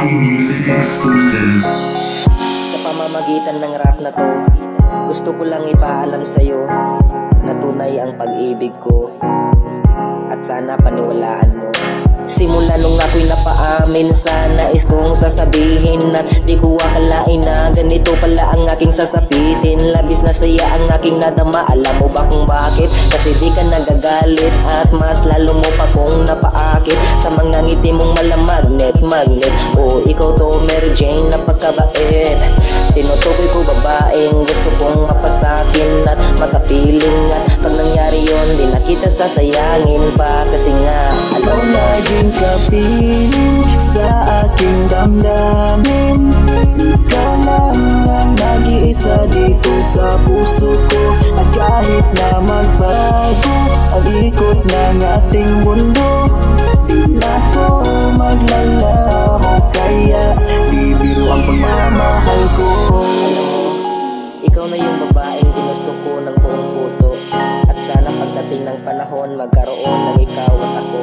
Music exclusive. Sa pamamagitan ng rap na to, gusto ko lang ipaalam sa'yo na tunay ang pag-ibig ko at sana paniwalaan mo. Simula nung ako'y napaamin sa nais kong sasabihin at di ko akalain na ganito pala ang aking sasapitin. Labis na saya ang aking nadama, alam mo ba kung bakit? Kasi di ka nagagalit at mas lalo mo pa kong napaakit sa mga ngiti mong malamagnet. O ikaw to Mary Jane, napakabait. Tinutukoy ko babaeng gusto kong mapasakin at makapiling, at pag nangyari yun di na kita sasayangin pa. Kasi nga alam na Laging kapiling sa aking damdamin. Ikaw lang ang nag-iisa dito sa puso ko. At kahit na magbago ang ikot ng ating mundo, di na ko maglalaho. Kaya di biro ang pagmamahal ko. alam mo, ikaw na yung babaeng ginusto ko ng buong puso. At sana pagdating ng panahon magkaroon ng ikaw at ako.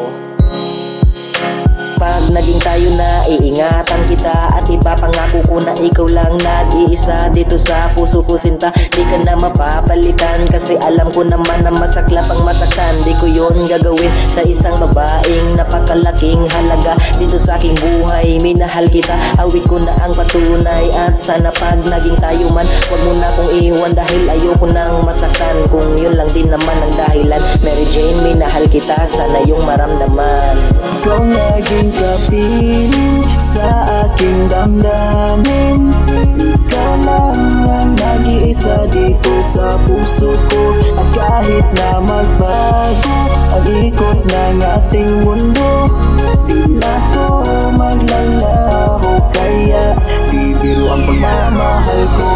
Pag naging tayo na, iingatan kita at ipapangako ko na ikaw lang nag-iisa dito sa puso ko sinta. Di ka na mapapalitan kasi alam ko naman na masaklap ang masaktan. Di ko yun gagawin sa isang babaeng napakalaking halaga dito sa aking buhay. Minahal kita, awit ko na ang patunay. At sana pag naging tayo man, wag mo na kong iwan dahil ayoko nang masaktan. Kung yun lang din naman ang dahilan, Mary Jane, minahal kita, sana yung maramdaman. Ikaw naging kapiling sa aking damdamin. Ikaw lang ang nag-iisa dito sa puso ko. At kahit na magbago ang ikot ng ating mundo, di na ko maglalaho. Kaya di biro ang pagmamahal ko.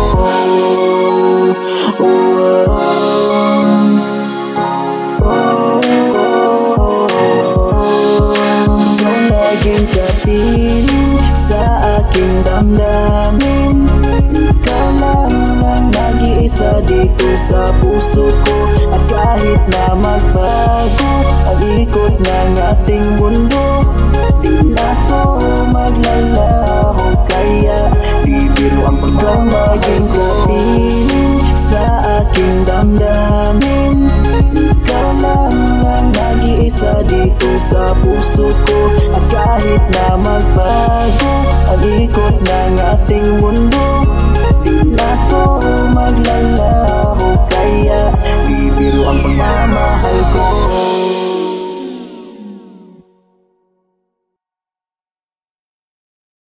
Laging kapiling sa aking damdamin. Ikaw lang ang nag-iisa dito sa puso ko. At kahit na magbago ang ikot ng ating mundo, di na ko maglalaho. Kaya di biro ang pagmamahal ko. Kapiling sa aking damdamin. Ikaw lang ang nag-iisa dito sa puso ko. At kahit na magbago ang ikot ng ating mundo, di na ko maglalaho. Kaya